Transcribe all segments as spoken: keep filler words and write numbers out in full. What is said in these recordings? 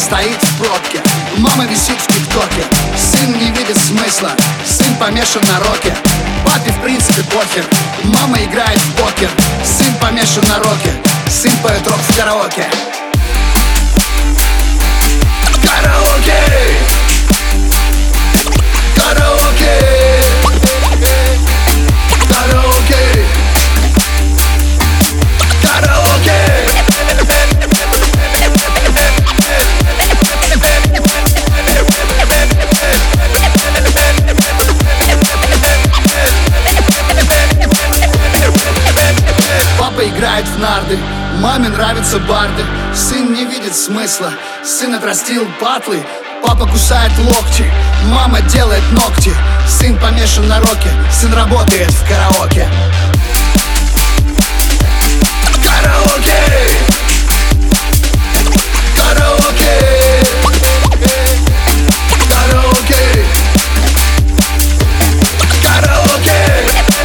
стоит в пробке, мама висит в тиктоке. Сын не видит смысла, сын помешан на роке. Папе в принципе похер, мама играет в покер. Сын помешан на роке, сын поет рок в караоке. Караоке! Караоке! Караоке! Караоке! Папа играет в нарды, маме нравятся барды. Сын не видит смысла, сын отрастил патлы. Папа кусает локти, мама делает ногти. Сын помешан на роке, сын работает в караоке. Караоке! Караоке! Караоке! Караоке!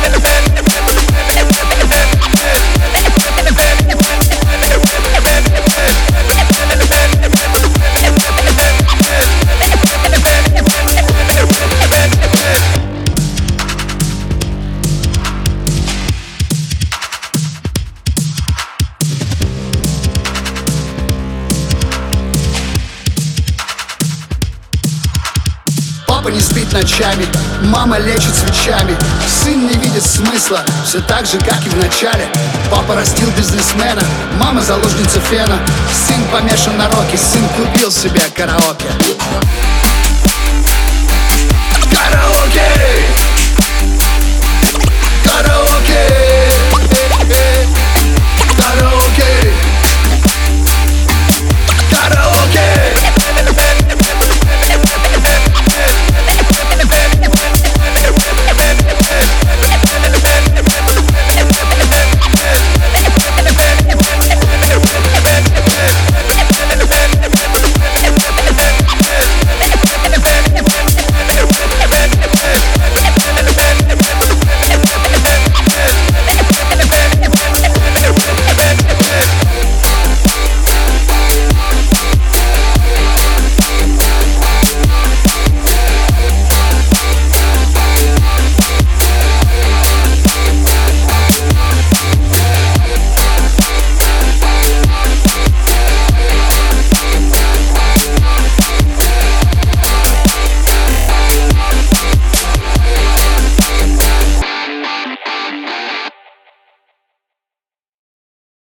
Папа не спит ночами, мама лечит свечами. Сын не видит смысла, все так же, как и в начале. Папа растил бизнесмена, мама заложница фена. Сын помешан на роке, сын купил себе караоке. Караоке! Караоке!